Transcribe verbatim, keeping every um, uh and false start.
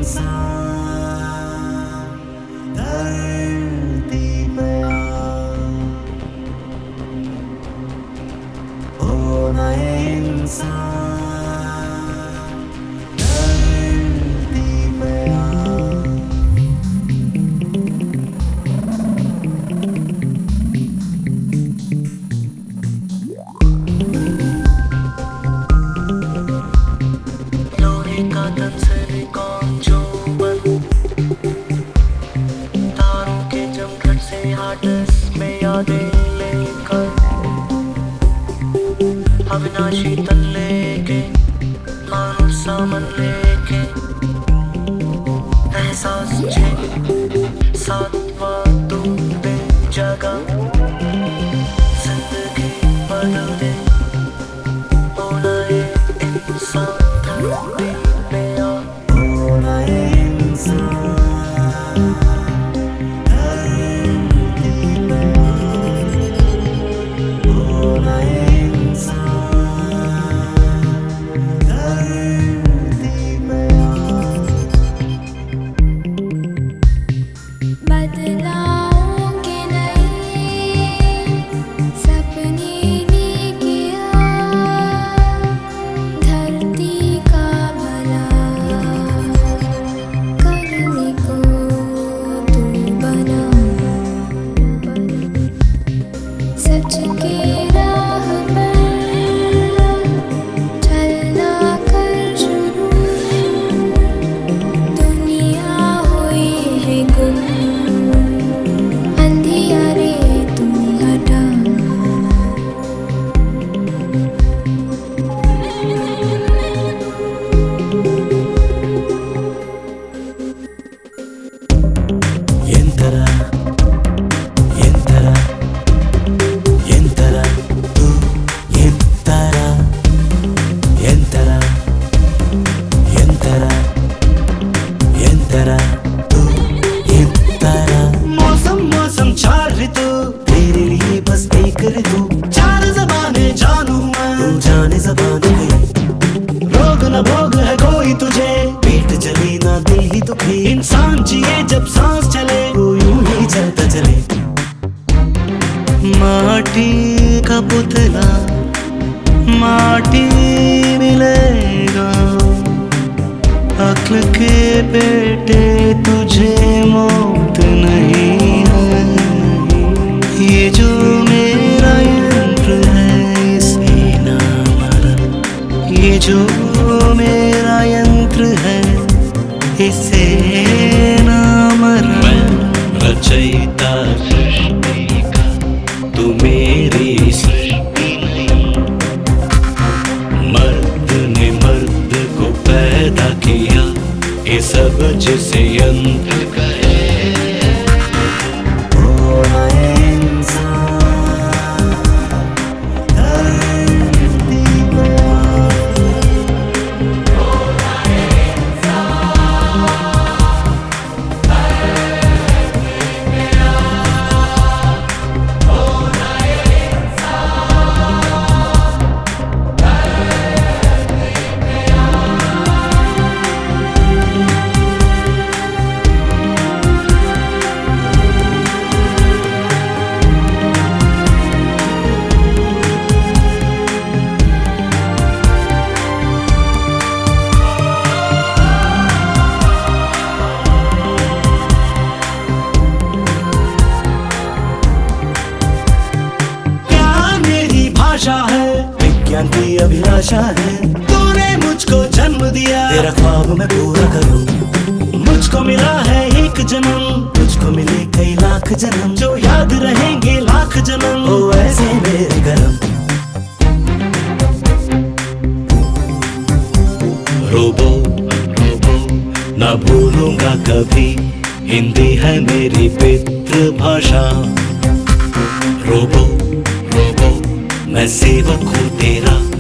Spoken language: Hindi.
इंसान धरती पे होना है इंसान धरती पे लोहे का तन सिलिकॉन जो बन तारों के चमकट से हार्टस में यादें लेकर अविनाशी तन लेके मानो सामन लेके एहसास छे सातवा तू दे जगह जिंदगी बदल दे होना है इंसान धरती पे आ होना है इंसान धरती पे होना है इंसान धरती पे बदलाओं के नए सपने लेके आ धरती का भला करने को तू बना सच के राह पर चलना कर शुरू दुनिया हुई है गुम अंधियारे तू हटा ఎంతరా ఎంతరా ఎంతరా తూ ఎంతరా ఎంతరా ఎంతరా ఎంతరా तू ఎంతరా मौसम मौसम चार ऋतु तेरे लिए बस एक ऋतु चार ज़बानें जानू मैं तू जाने ज़बान गई रोग न भोग है कोई तुझे पीठ चली ना दिल ही दुखी इंसान जिए जब सांस चले वो यूं ही चलता चले माटी का पुतला माटी मिलेगा अक्ल के बेटे तुझे मौत नहीं है ये जो मेरा यंत्र है इसे ना मरा ये जो मेरा यंत्र है इसे ना मरा रचयिता सृष्टि का तू मेरी सृष्टि नहीं मर्द ने मर्द को पैदा किया ये सब जिसे यंत्र कहे होना है इंसान धरती पे है विज्ञान की अभिलाषा है तूने मुझको जन्म दिया तेरा ख्वाब मैं पूरा करूं मुझको मिला है एक जन्म तुझको मिले कई लाख जन्म जो याद रहेंगे लाख जन्म ओ ऐसे मेरे गरम रोबो रोबो ना भूलूंगा कभी हिंदी है मेरी पितृभाषा रोबो रोबो मैं सेवक हूँ तेरा